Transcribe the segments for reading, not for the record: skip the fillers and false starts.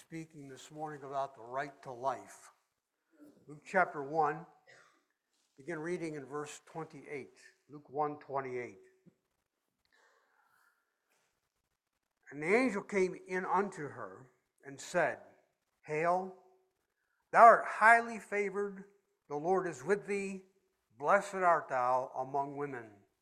speaking this morning about the right to life. Luke chapter 1, begin reading in verse 28. Luke 1:28. And the angel came in unto her and said, Hail, thou art highly favored, the Lord is with thee, blessed art thou among women.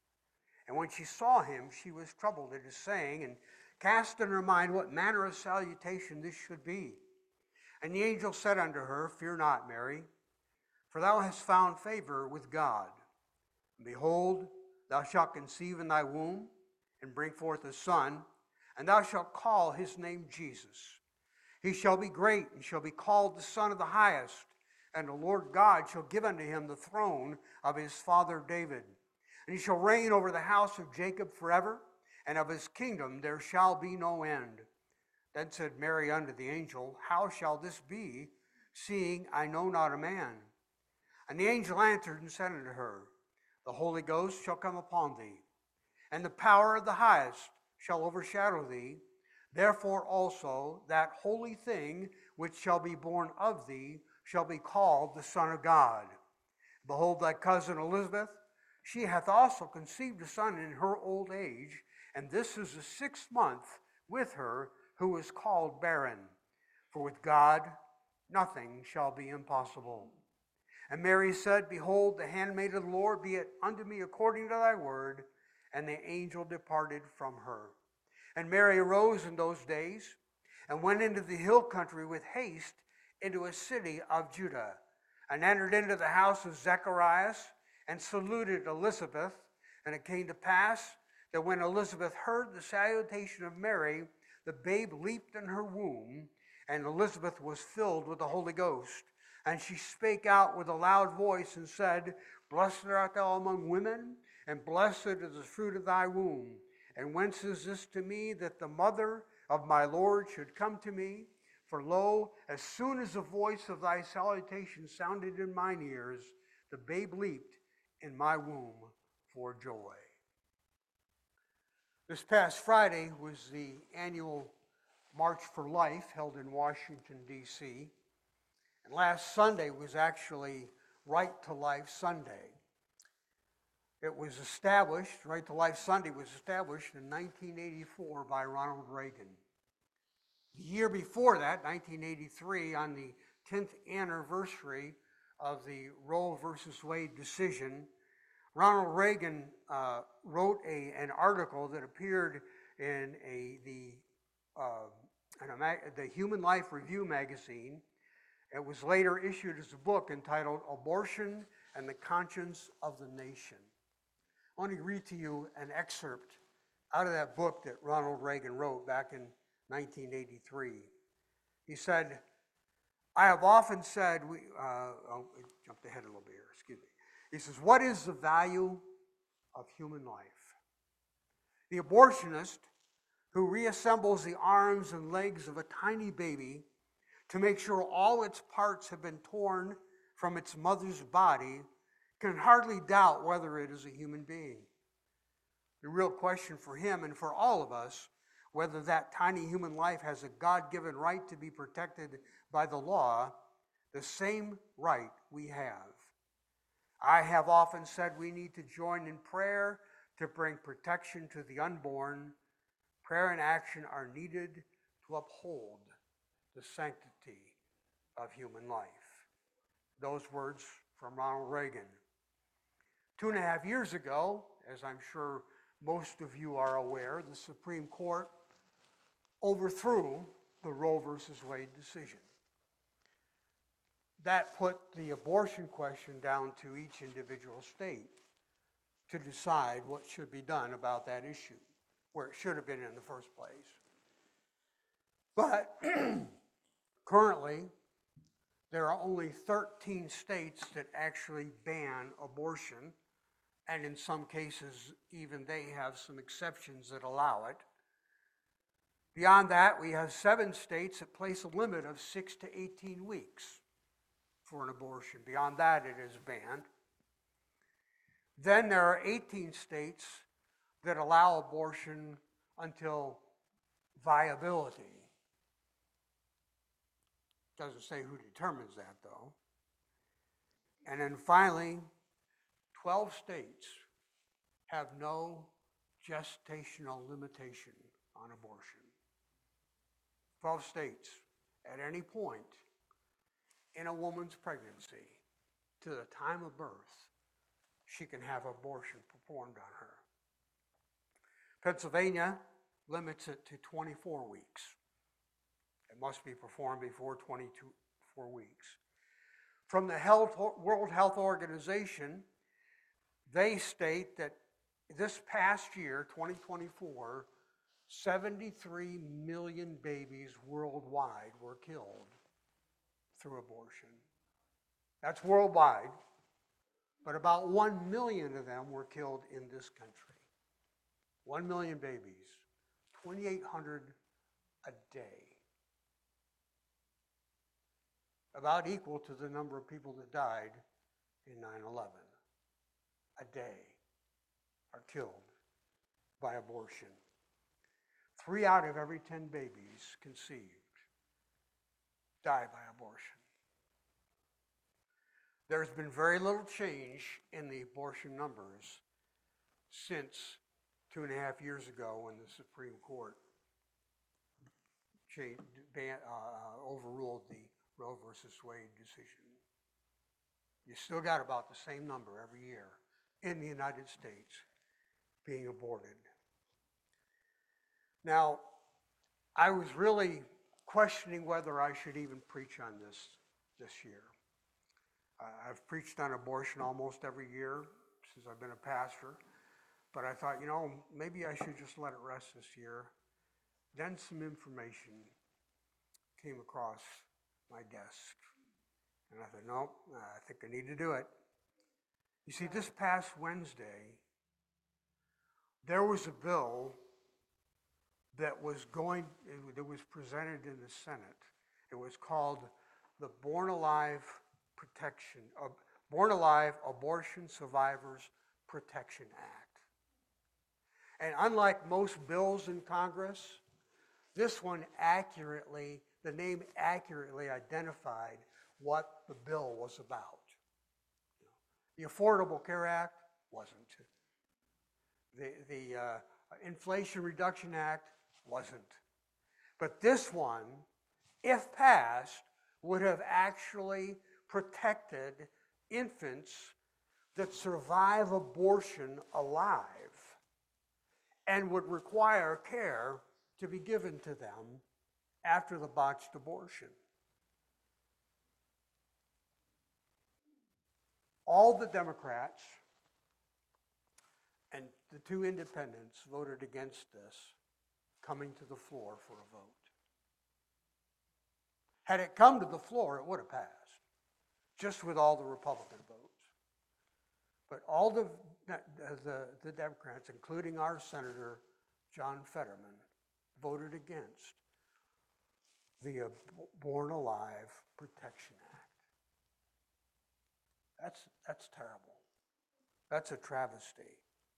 And when she saw him, she was troubled at his saying, and cast in her mind what manner of salutation this should be. And the angel said unto her, Fear not, Mary, for thou hast found favor with God. And behold, thou shalt conceive in thy womb, and bring forth a son, and thou shalt call his name Jesus. He shall be great, and shall be called the Son of the Highest, and the Lord God shall give unto him the throne of his father David. And he shall reign over the house of Jacob forever, and of his kingdom there shall be no end. Then said Mary unto the angel, How shall this be, seeing I know not a man? And the angel answered and said unto her, The Holy Ghost shall come upon thee, and the power of the highest shall overshadow thee. Therefore also that holy thing which shall be born of thee shall be called the Son of God. Behold, thy cousin Elizabeth, she hath also conceived a son in her old age, and this is the 6th month with her, who is called barren. For with God nothing shall be impossible. And Mary said, Behold, the handmaid of the Lord, be it unto me according to thy word. And the angel departed from her. And Mary arose in those days, and went into the hill country with haste into a city of Judah, and entered into the house of Zacharias, and saluted Elizabeth. And it came to pass that when Elizabeth heard the salutation of Mary, the babe leaped in her womb, and Elizabeth was filled with the Holy Ghost. And she spake out with a loud voice and said, Blessed art thou among women, and blessed is the fruit of thy womb. And whence is this to me, that the mother of my Lord should come to me? For lo, as soon as the voice of thy salutation sounded in mine ears, the babe leaped in my womb for joy. This past Friday was the annual March for Life held in Washington, D.C. And last Sunday was actually Right to Life Sunday. It was established, Right to Life Sunday was established in 1984 by Ronald Reagan. The year before that, 1983, on the 10th anniversary of the Roe versus Wade decision, Ronald Reagan wrote an article that appeared in the Human Life Review magazine. It was later issued as a book entitled Abortion and the Conscience of the Nation. I want to read to you an excerpt out of that book that Ronald Reagan wrote back in 1983. He said, I have often said, I jumped ahead a little bit here, excuse me. He says, what is the value of human life? The abortionist who reassembles the arms and legs of a tiny baby to make sure all its parts have been torn from its mother's body can hardly doubt whether it is a human being. The real question for him and for all of us, whether that tiny human life has a God-given right to be protected by the law, the same right we have. I have often said we need to join in prayer to bring protection to the unborn. Prayer and action are needed to uphold the sanctity of human life. Those words from Ronald Reagan. 2.5 years ago, as I'm sure most of you are aware, the Supreme Court overthrew the Roe versus Wade decision. That put the abortion question down to each individual state to decide what should be done about that issue, where it should have been in the first place. But currently, there are only 13 states that actually ban abortion, and in some cases, even they have some exceptions that allow it. Beyond that, we have 7 states that place a limit of 6 to 18 weeks for an abortion. Beyond that, it is banned. Then there are 18 states that allow abortion until viability. Doesn't say who determines that, though. And then finally, 12 states have no gestational limitation on abortion. 12 states, at any point in a woman's pregnancy to the time of birth, she can have abortion performed on her. Pennsylvania limits it to 24 weeks. It must be performed before 24 weeks. From the World Health Organization, they state that this past year, 2024, 73 million babies worldwide were killed through abortion. That's worldwide, but about 1 million of them were killed in this country. 1 million babies, 2,800 a day. About equal to the number of people that died in 9/11. A day are killed by abortion. 3 out of every 10 babies conceived die by abortion. There's been very little change in the abortion numbers since 2.5 years ago when the Supreme Court overruled the Roe versus Wade decision. You still got about the same number every year in the United States being aborted. Now, I was really questioning whether I should even preach on this year. I've preached on abortion almost every year since I've been a pastor, but I thought, maybe I should just let it rest this year. Then some information came across my desk, and I thought, no, I think I need to do it. You see, this past Wednesday, there was a bill that was presented in the Senate. It was called the Born Alive Abortion Survivors Protection Act. And unlike most bills in Congress, this one the name accurately identified what the bill was about. The Affordable Care Act wasn't. The Inflation Reduction Act wasn't. But this one, if passed, would have actually protected infants that survive abortion alive and would require care to be given to them after the botched abortion. All the Democrats and the 2 independents voted against this coming to the floor for a vote. Had it come to the floor, it would have passed, just with all the Republican votes. But all the Democrats, including our Senator John Fetterman, voted against the Born Alive Protection Act. That's terrible. That's a travesty.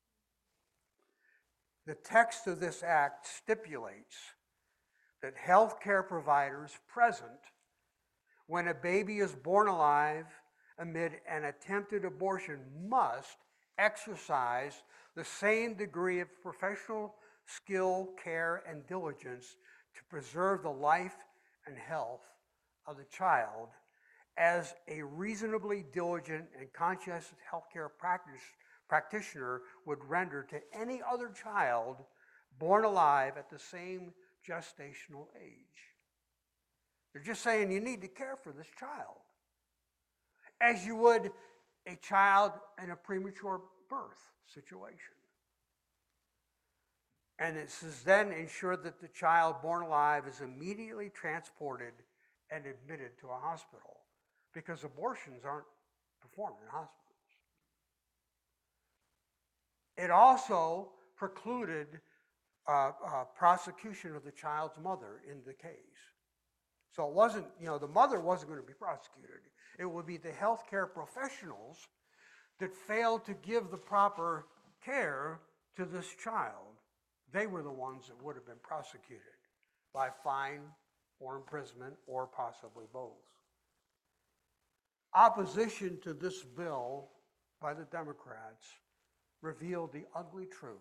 The text of this act stipulates that health care providers present when a baby is born alive amid an attempted abortion must exercise the same degree of professional skill, care, and diligence to preserve the life and health of the child as a reasonably diligent and conscientious healthcare practitioner would render to any other child born alive at the same gestational age. They're just saying you need to care for this child as you would a child in a premature birth situation. And it says then ensure that the child born alive is immediately transported and admitted to a hospital, because abortions aren't performed in hospitals. It also precluded prosecution of the child's mother in the case. So it wasn't, the mother wasn't going to be prosecuted. It would be the healthcare professionals that failed to give the proper care to this child. They were the ones that would have been prosecuted by fine or imprisonment or possibly both. Opposition to this bill by the Democrats revealed the ugly truth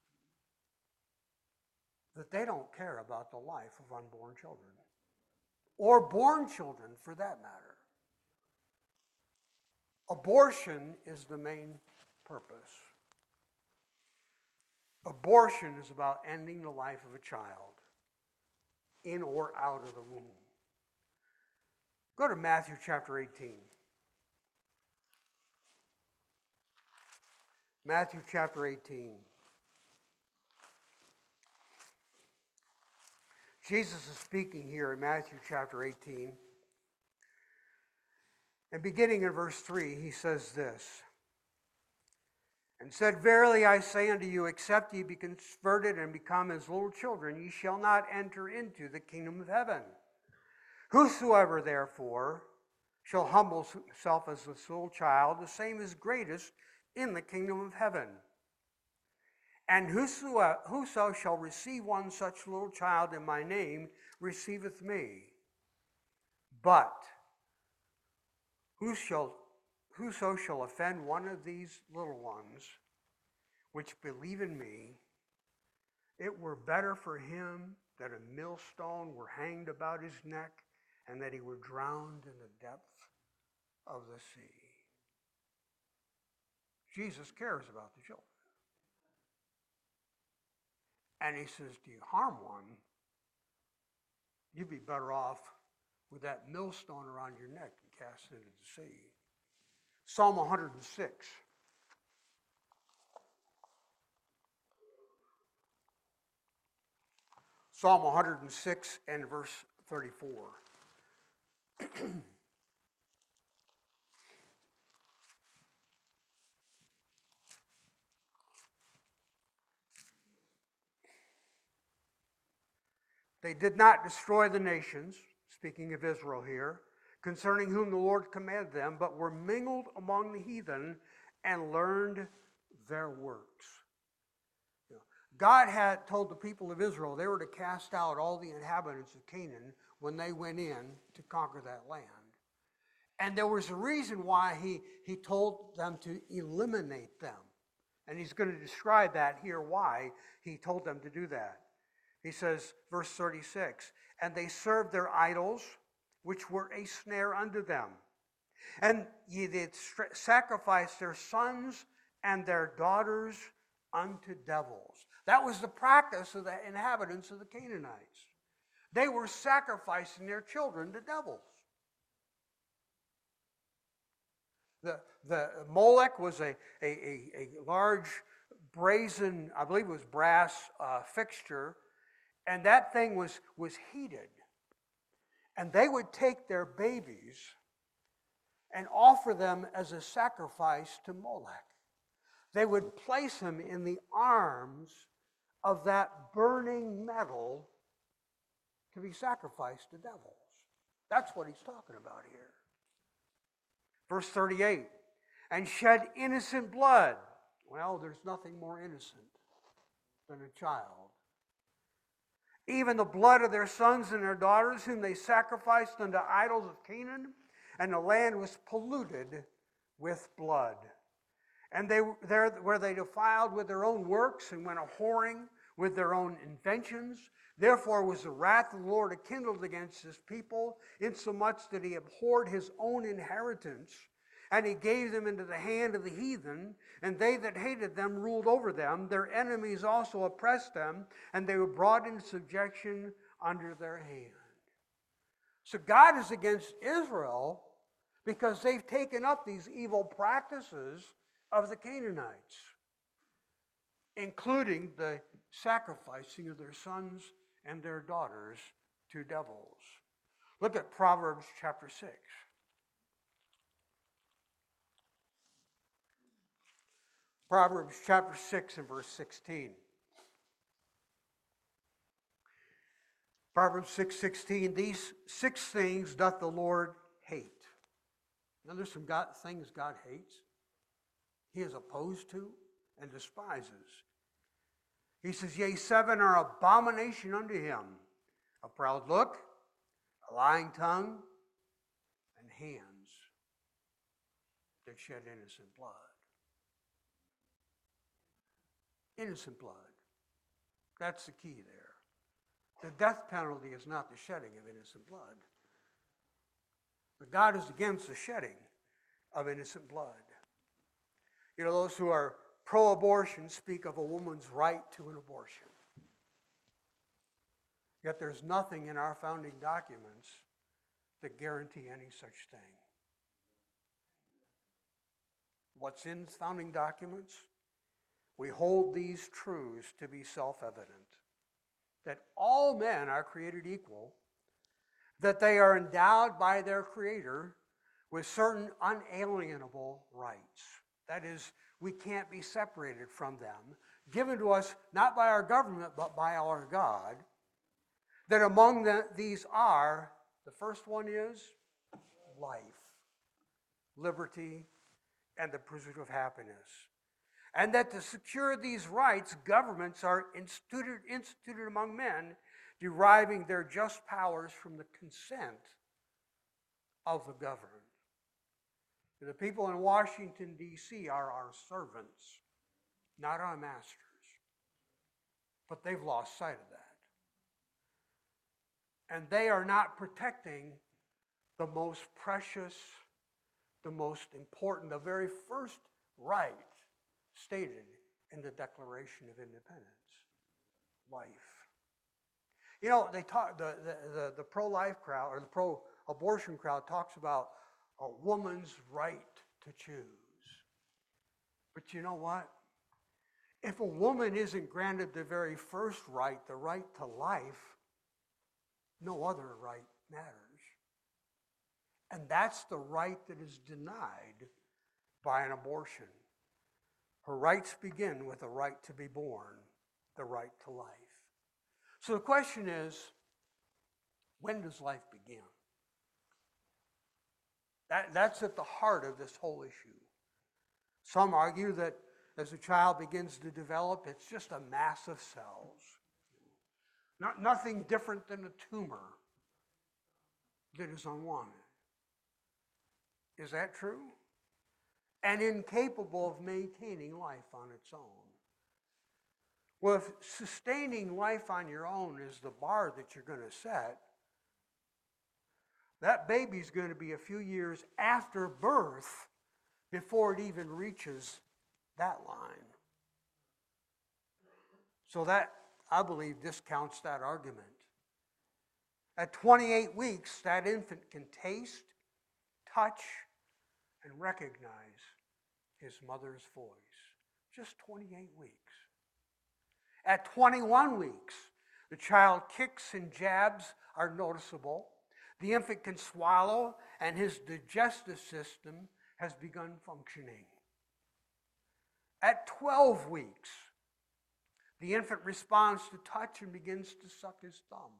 that they don't care about the life of unborn children, or born children for that matter. Abortion is the main purpose. Abortion is about ending the life of a child, in or out of the womb. Go to Matthew chapter 18. Matthew chapter 18. Jesus is speaking here in Matthew chapter 18. And beginning in verse 3, he says this, and said, Verily I say unto you, except ye be converted and become as little children, ye shall not enter into the kingdom of heaven. Whosoever therefore shall humble himself as a little child, the same is greatest in the kingdom of heaven. And whoso shall receive one such little child in my name receiveth me. But whoso shall offend one of these little ones, which believe in me, it were better for him that a millstone were hanged about his neck, and that he were drowned in the depth of the sea. Jesus cares about the children. And he says, do you harm one, you'd be better off with that millstone around your neck and cast it into the sea. Psalm 106. Psalm 106 and verse 34. They did not destroy the nations, speaking of Israel here, concerning whom the Lord commanded them, but were mingled among the heathen and learned their works. God had told the people of Israel they were to cast out all the inhabitants of Canaan when they went in to conquer that land. And there was a reason why he told them to eliminate them. And he's going to describe that here, why he told them to do that. He says, verse 36, and they served their idols, which were a snare unto them. And ye did sacrifice their sons and their daughters unto devils. That was the practice of the inhabitants of the Canaanites. They were sacrificing their children to devils. The Molech was a large brazen, I believe it was brass fixture, and that thing was heated. And they would take their babies and offer them as a sacrifice to Molech. They would place them in the arms of that burning metal to be sacrificed to devils. That's what he's talking about here. Verse 38, and shed innocent blood. Well, there's nothing more innocent than a child. Even the blood of their sons and their daughters, whom they sacrificed unto idols of Canaan, and the land was polluted with blood. And they there were they defiled with their own works, and went a whoring with their own inventions. Therefore was the wrath of the Lord kindled against his people, insomuch that he abhorred his own inheritance, and he gave them into the hand of the heathen, and they that hated them ruled over them. Their enemies also oppressed them, and they were brought into subjection under their hand. So God is against Israel because they've taken up these evil practices of the Canaanites, including the sacrificing of their sons and their daughters to devils. Look at Proverbs chapter 6. Proverbs chapter 6 and verse 16. Proverbs 6:16, these 6 things doth the Lord hate. Now there's some things God hates. He is opposed to and despises. He says, yea, 7 are abomination unto him. A proud look, a lying tongue, and hands that shed innocent blood. Innocent blood. That's the key there. The death penalty is not the shedding of innocent blood. But God is against the shedding of innocent blood. You know, those who are pro-abortion speak of a woman's right to an abortion. Yet there's nothing in our founding documents that guarantee any such thing. What's in founding documents? We hold these truths to be self-evident. That all men are created equal, that they are endowed by their Creator with certain unalienable rights. That is, we can't be separated from them, given to us not by our government, but by our God. That among these are, the first one is life, liberty, and the pursuit of happiness. And that to secure these rights, governments are instituted among men, deriving their just powers from the consent of the governed. The people in Washington, D.C. are our servants, not our masters. But they've lost sight of that. And they are not protecting the most precious, the most important, the very first right stated in the Declaration of Independence: life. You know, they talk the pro-life crowd or the pro-abortion crowd talks about a woman's right to choose. But you know what? If a woman isn't granted the very first right, the right to life, no other right matters. And that's the right that is denied by an abortion. Her rights begin with the right to be born, the right to life. So the question is, when does life begin? That's at the heart of this whole issue. Some argue that as a child begins to develop, it's just a mass of cells. Nothing different than a tumor that is unwanted. Is that true? And incapable of maintaining life on its own. Well, if sustaining life on your own is the bar that you're going to set, that baby's going to be a few years after birth before it even reaches that line. So that, I believe, discounts that argument. At 28 weeks, that infant can taste, touch, and recognize his mother's voice. Just 28 weeks. At 21 weeks, the child kicks and jabs are noticeable. The infant can swallow, and his digestive system has begun functioning. At 12 weeks, the infant responds to touch and begins to suck his thumb.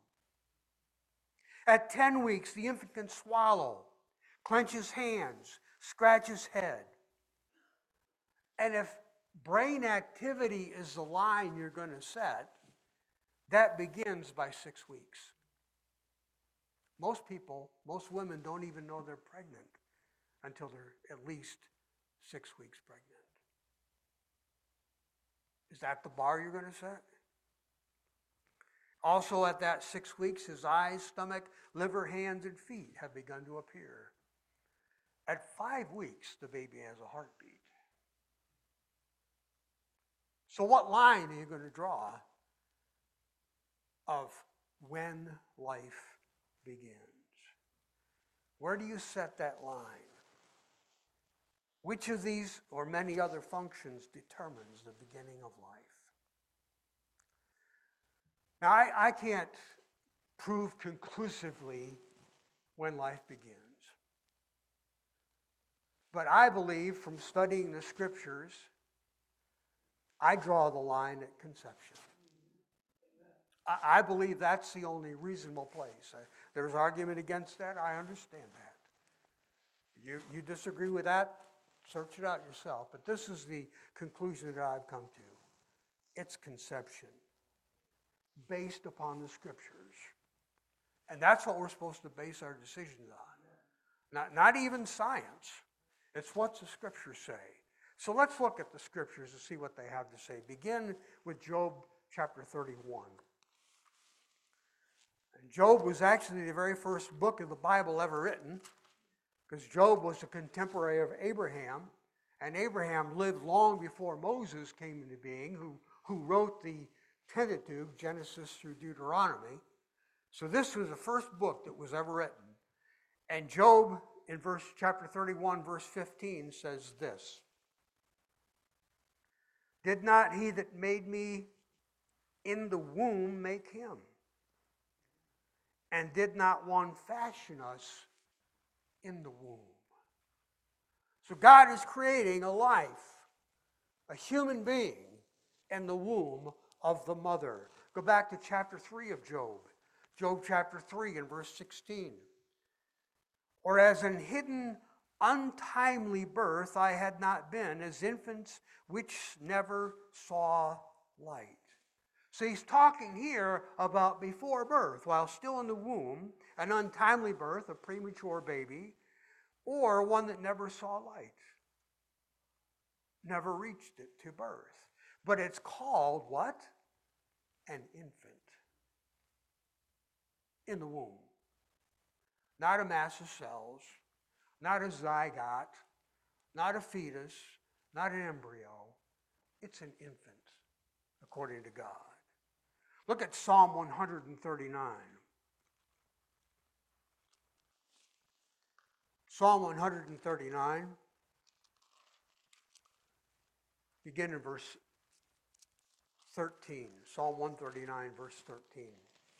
At 10 weeks, the infant can swallow, clench his hands, scratch his head. And if brain activity is the line you're going to set, that begins by 6 weeks. Most people, most women don't even know they're pregnant until they're at least 6 weeks pregnant. Is that the bar you're going to set? Also at that 6 weeks, his eyes, stomach, liver, hands, and feet have begun to appear. At 5 weeks, the baby has a heartbeat. So what line are you going to draw of when life begins? Where do you set that line? Which of these or many other functions determines the beginning of life? Now, I can't prove conclusively when life begins. But I believe from studying the scriptures, I draw the line at conception. I believe that's the only reasonable place. There's argument against that. I understand that. You disagree with that? Search it out yourself. But this is the conclusion that I've come to. It's conception, based upon the scriptures. And that's what we're supposed to base our decisions on. Not even science. It's what the scriptures say. So let's look at the scriptures and see what they have to say. Begin with Job chapter 31. And Job was actually the very first book of the Bible ever written, because Job was a contemporary of Abraham, and Abraham lived long before Moses came into being, who wrote the Pentateuch, Genesis through Deuteronomy. So this was the first book that was ever written. And Job, in chapter 31, verse 15, says this: "Did not he that made me in the womb make him? And did not one fashion us in the womb?" So God is creating a life, a human being, in the womb of the mother. Go back to chapter 3 of Job. Job chapter 3 and verse 16. "Or as an hidden, untimely birth I had not been, as infants which never saw light." So he's talking here about before birth, while still in the womb, an untimely birth, a premature baby, or one that never saw light, never reached it to birth. But it's called what? An infant. In the womb. Not a mass of cells, not a zygote, not a fetus, not an embryo. It's an infant, according to God. Look at Psalm 139. Psalm 139, begin in verse 13. Psalm 139, verse 13.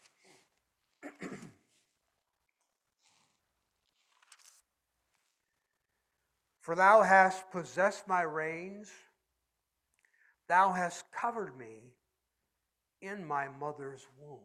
"For thou hast possessed my reins, thou hast covered me in my mother's womb."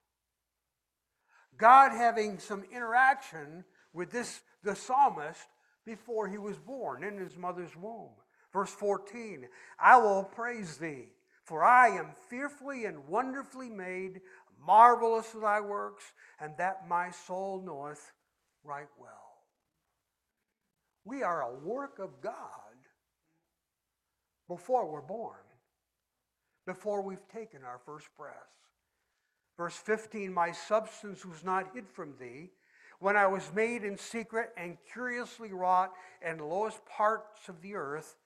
God having some interaction with the psalmist before he was born in his mother's womb. Verse 14, "I will praise thee, for I am fearfully and wonderfully made. Marvelous are thy works, and that my soul knoweth right well." We are a work of God before we're born, before we've taken our first breath. Verse 15, "My substance was not hid from thee, when I was made in secret and curiously wrought in the lowest parts of the earth.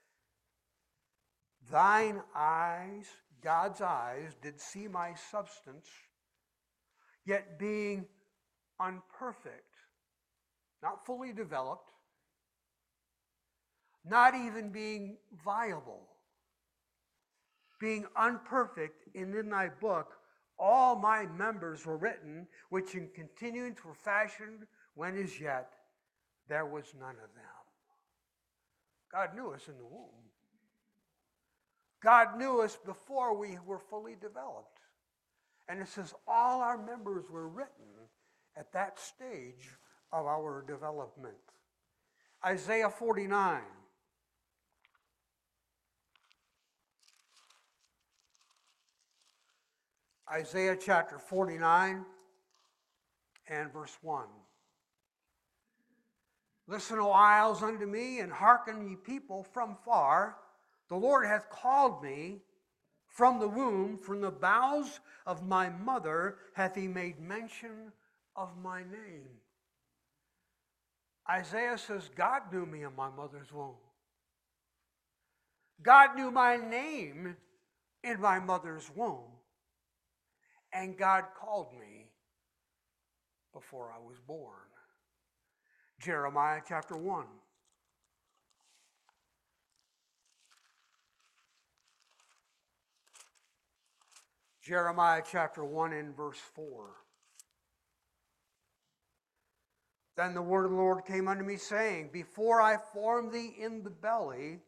Thine eyes," God's eyes, "did see my substance, yet being unperfect," not fully developed, not even being viable, being unperfect, and in thy book all my members were written, which in continuance were fashioned, when as yet there was none of them. God knew us in the womb. God knew us before we were fully developed. And it says all our members were written at that stage of our development. Isaiah 49. Isaiah chapter 49 and verse 1. "Listen, O isles, unto me, and hearken, ye people from far. The Lord hath called me from the womb, from the bowels of my mother hath he made mention of my name." Isaiah says, God knew me in my mother's womb. God knew my name in my mother's womb. And God called me before I was born. Jeremiah chapter 1. Jeremiah chapter 1 and verse 4. "Then the word of the Lord came unto me, saying, Before I formed thee in the belly,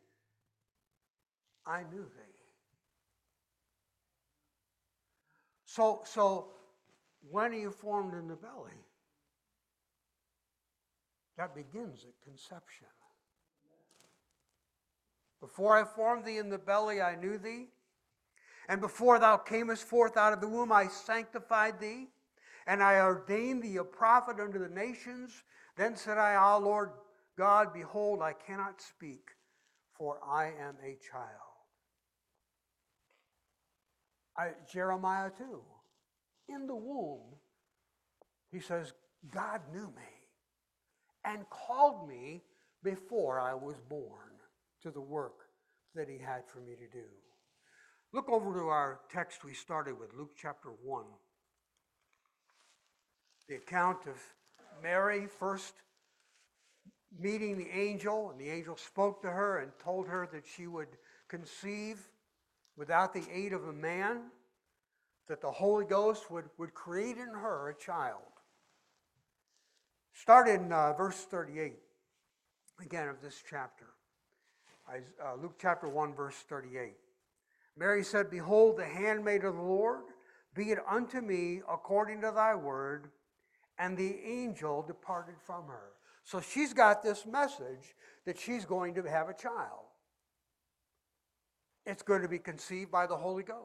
I knew thee." So when are you formed in the belly? That begins at conception. "Before I formed thee in the belly, I knew thee. And before thou camest forth out of the womb, I sanctified thee. and I ordained thee a prophet unto the nations. Then said I, Ah, Lord God, behold, I cannot speak, for I am a child. Jeremiah 2. In the womb, he says, God knew me and called me before I was born to the work that he had for me to do. Look over to our text we started with, Luke chapter 1. The account of Mary first meeting the angel, and the angel spoke to her and told her that she would conceive without the aid of a man, that the Holy Ghost would create in her a child. Start in verse 38, again, of this chapter. Luke chapter 1, verse 38. Mary said, Behold, the handmaid of the Lord, be it unto me according to thy word. And the angel departed from her. So she's got this message that she's going to have a child. It's going to be conceived by the Holy Ghost.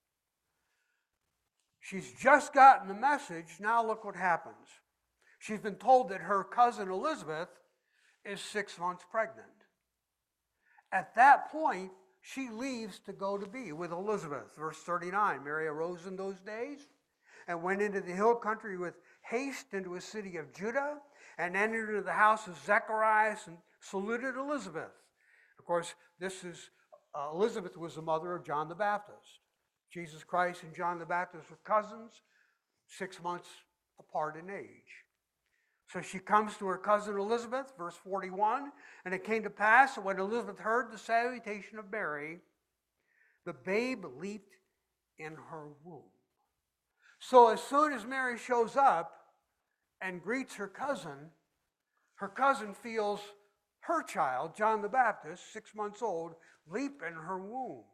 She's just gotten the message. Now look what happens. She's been told that her cousin Elizabeth is 6 months pregnant. At that point, she leaves to go to be with Elizabeth. Verse 39, Mary arose in those days and went into the hill country with haste into a city of Judah, and entered into the house of Zacharias and saluted Elizabeth. Of course, Elizabeth was the mother of John the Baptist. Jesus Christ and John the Baptist were cousins, 6 months apart in age. So she comes to her cousin Elizabeth, verse 41, and it came to pass that when Elizabeth heard the salutation of Mary, the babe leaped in her womb. So as soon as Mary shows up and greets her cousin feels her child, John the Baptist, 6 months old, leap in her womb.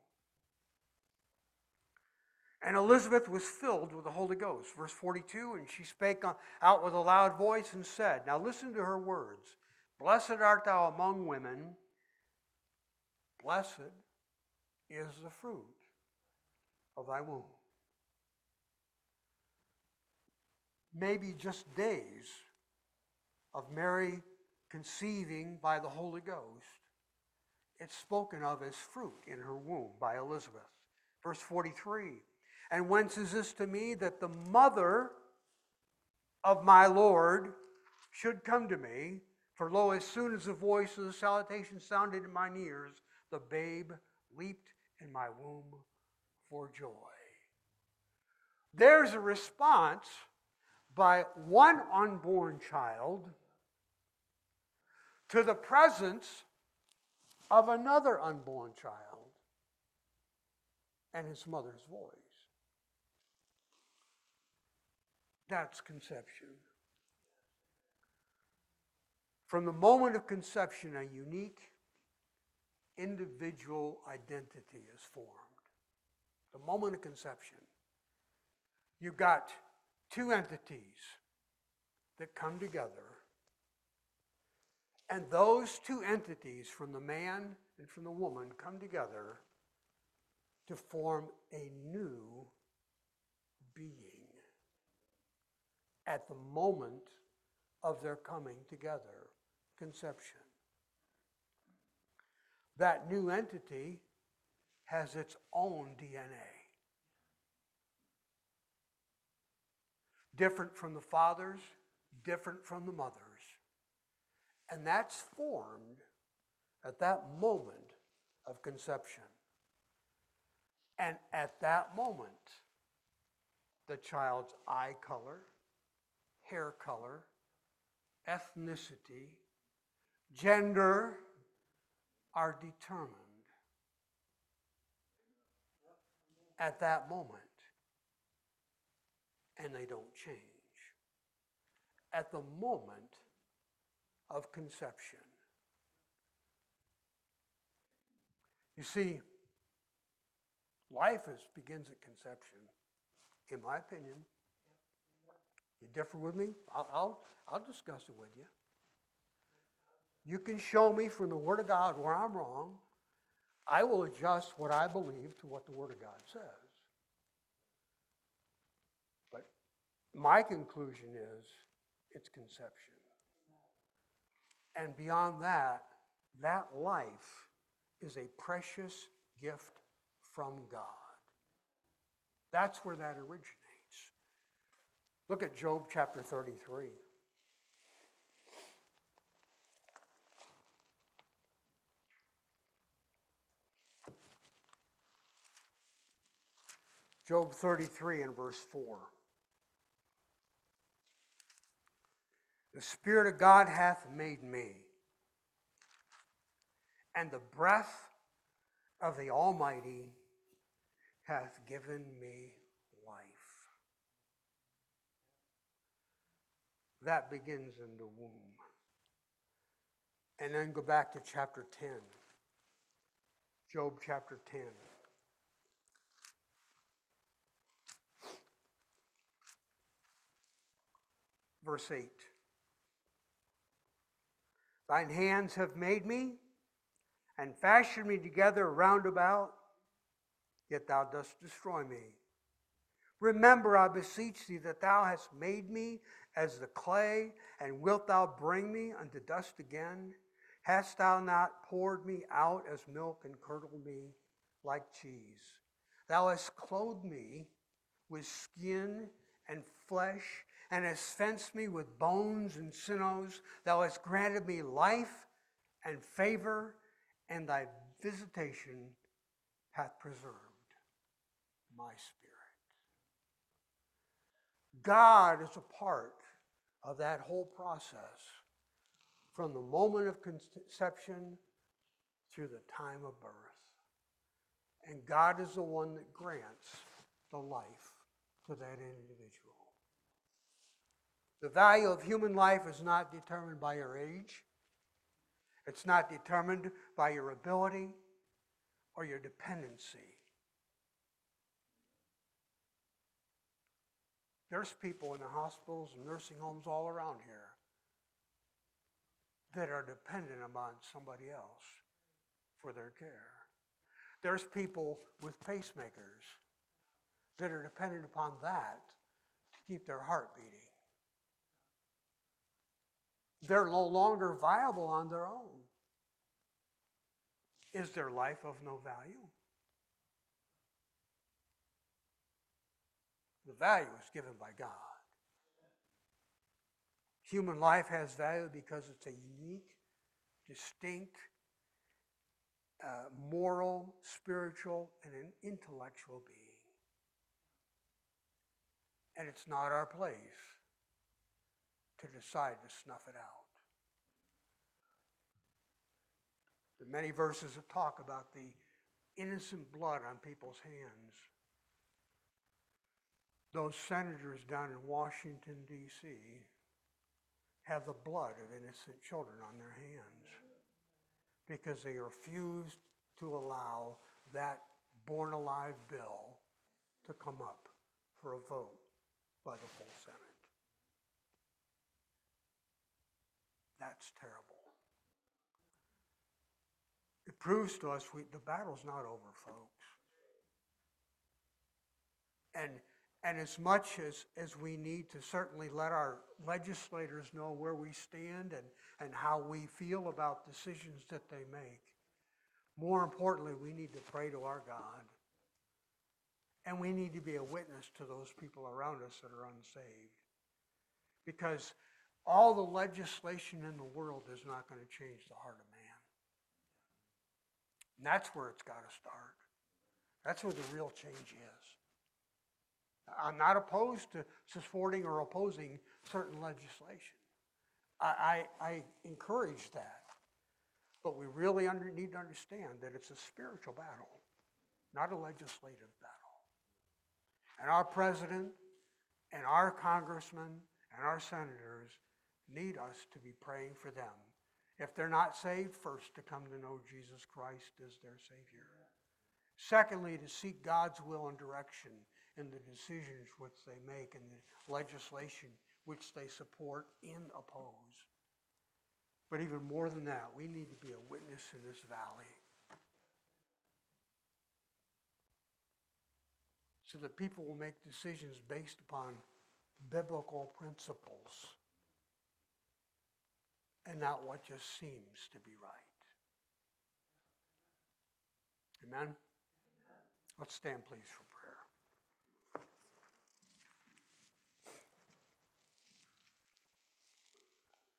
And Elizabeth was filled with the Holy Ghost. Verse 42, and she spake out with a loud voice and said, now listen to her words, Blessed art thou among women, blessed is the fruit of thy womb. Maybe just days of Mary conceiving by the Holy Ghost, it's spoken of as fruit in her womb by Elizabeth. Verse 43, and whence is this to me that the mother of my Lord should come to me? For lo, as soon as the voice of the salutation sounded in mine ears, the babe leaped in my womb for joy. There's a response by one unborn child to the presence of another unborn child and his mother's voice. That's conception. From the moment of conception, a unique individual identity is formed. The moment of conception. You've got two entities that come together. And those two entities, from the man and from the woman, come together to form a new being at the moment of their coming together, conception. That new entity has its own DNA. Different from the father's, different from the mother's. And that's formed at that moment of conception. And at that moment, the child's eye color, hair color, ethnicity, gender are determined at that moment. And they don't change. At the moment of conception. You see, life begins at conception, in my opinion. You differ with me? I'll discuss it with you. You can show me from the Word of God where I'm wrong. I will adjust what I believe to what the Word of God says. But My conclusion is it's conception. And beyond that, that life is a precious gift from God. That's where that originates. Look at Job chapter 33. Job 33 and verse 4. The Spirit of God hath made me, and the breath of the Almighty hath given me life. That begins in the womb. And then go back to chapter 10. Job chapter 10. Verse 8. Thine hands have made me, and fashioned me together round about, yet thou dost destroy me. Remember, I beseech thee, that thou hast made me as the clay, and wilt thou bring me unto dust again? Hast thou not poured me out as milk, and curdled me like cheese? Thou hast clothed me with skin and flesh, and hast fenced me with bones and sinews. Thou hast granted me life and favor, and thy visitation hath preserved my spirit. God is a part of that whole process from the moment of conception through the time of birth. And God is the one that grants the life to that individual. The value of human life is not determined by your age. It's not determined by your ability or your dependency. There's people in the hospitals and nursing homes all around here that are dependent upon somebody else for their care. There's people with pacemakers that are dependent upon that to keep their heart beating. They're no longer viable on their own. Is their life of no value? The value is given by God. Human life has value because it's a unique, distinct, moral, spiritual, and an intellectual being. And it's not our place to decide to snuff it out. There are many verses that talk about the innocent blood on people's hands. Those senators down in Washington, D.C. have the blood of innocent children on their hands because they refused to allow that born alive bill to come up for a vote by the full Senate. That's terrible. It proves to us the battle's not over, folks. And as much as we need to certainly let our legislators know where we stand and how we feel about decisions that they make, more importantly, we need to pray to our God. And we need to be a witness to those people around us that are unsaved. Because all the legislation in the world is not going to change the heart of man. And that's where it's got to start. That's where the real change is. I'm not opposed to supporting or opposing certain legislation. I encourage that. But we really need to understand that it's a spiritual battle, not a legislative battle. And our president and our congressmen and our senators need us to be praying for them. If they're not saved, first to come to know Jesus Christ as their Savior. Secondly, to seek God's will and direction in the decisions which they make and the legislation which they support and oppose. But even more than that, we need to be a witness in this valley so that people will make decisions based upon biblical principles and not what just seems to be right. Amen? Let's stand, please, for prayer.